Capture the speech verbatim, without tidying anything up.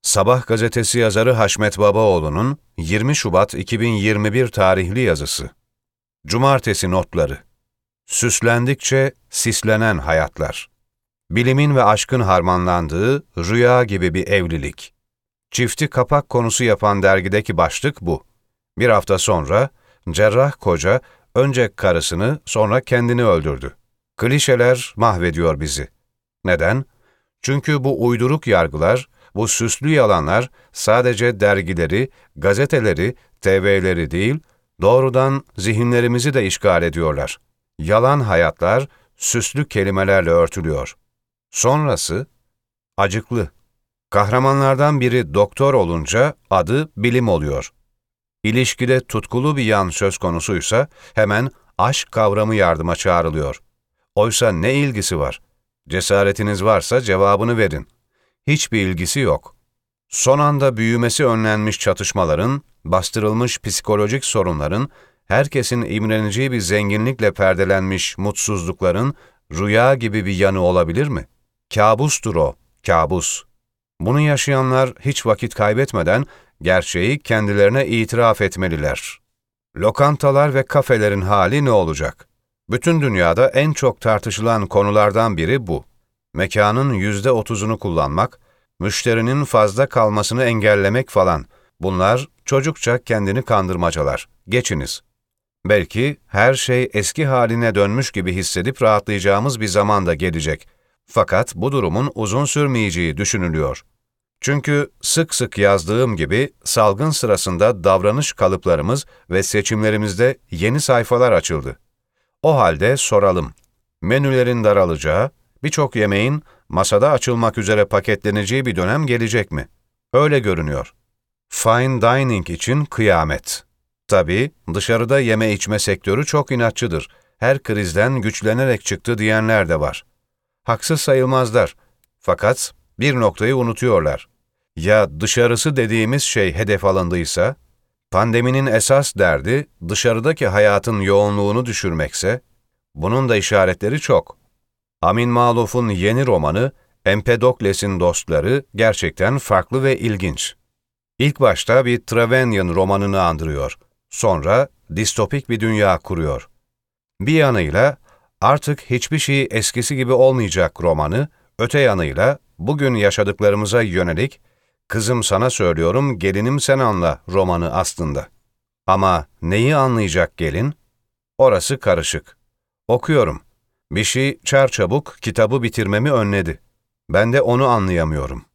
Sabah gazetesi yazarı Haşmet Babaoğlu'nun yirmi Şubat iki bin yirmi bir tarihli yazısı. Cumartesi notları. Süslendikçe sislenen hayatlar. Bilimin ve aşkın harmanlandığı rüya gibi bir evlilik. Çifti kapak konusu yapan dergideki başlık bu. Bir hafta sonra cerrah koca önce karısını sonra kendini öldürdü. Klişeler mahvediyor bizi. Neden? Çünkü bu uyduruk yargılar, bu süslü yalanlar sadece dergileri, gazeteleri, T V'leri değil, doğrudan zihinlerimizi de işgal ediyorlar. Yalan hayatlar süslü kelimelerle örtülüyor. Sonrası acıklı. Kahramanlardan biri doktor olunca adı bilim oluyor. İlişkide tutkulu bir yan söz konusuysa hemen aşk kavramı yardıma çağrılıyor. Oysa ne ilgisi var? Cesaretiniz varsa cevabını verin. Hiçbir ilgisi yok. Son anda büyümesi önlenmiş çatışmaların, bastırılmış psikolojik sorunların, herkesin imreneceği bir zenginlikle perdelenmiş mutsuzlukların rüya gibi bir yanı olabilir mi? Kabustur o, kabus. Bunu yaşayanlar hiç vakit kaybetmeden gerçeği kendilerine itiraf etmeliler. Lokantalar ve kafelerin hali ne olacak? Bütün dünyada en çok tartışılan konulardan biri bu. Mekanın yüzde otuzunu kullanmak, müşterinin fazla kalmasını engellemek falan. Bunlar çocukça kendini kandırmacalar. Geçiniz. Belki her şey eski haline dönmüş gibi hissedip rahatlayacağımız bir zaman da gelecek. Fakat bu durumun uzun sürmeyeceği düşünülüyor. Çünkü sık sık yazdığım gibi salgın sırasında davranış kalıplarımız ve seçimlerimizde yeni sayfalar açıldı. O halde soralım, menülerin daralacağı, birçok yemeğin masada açılmak üzere paketleneceği bir dönem gelecek mi? Öyle görünüyor. Fine dining için kıyamet. Tabii dışarıda yeme içme sektörü çok inatçıdır. Her krizden güçlenerek çıktı diyenler de var. Haksız sayılmazlar. Fakat bir noktayı unutuyorlar. Ya dışarısı dediğimiz şey hedef alındıysa? Pandeminin esas derdi dışarıdaki hayatın yoğunluğunu düşürmekse, bunun da işaretleri çok. Amin Maluf'un yeni romanı, Empedokles'in Dostları gerçekten farklı ve ilginç. İlk başta bir Trevelyan romanını andırıyor. Sonra distopik bir dünya kuruyor. Bir yanıyla artık hiçbir şey eskisi gibi olmayacak romanı, öte yanıyla bugün yaşadıklarımıza yönelik "Kızım sana söylüyorum, gelinim sen anla" romanı aslında. Ama neyi anlayacak gelin? Orası karışık. Okuyorum. Bir şey çarçabuk kitabı bitirmemi önledi. Ben de onu anlayamıyorum.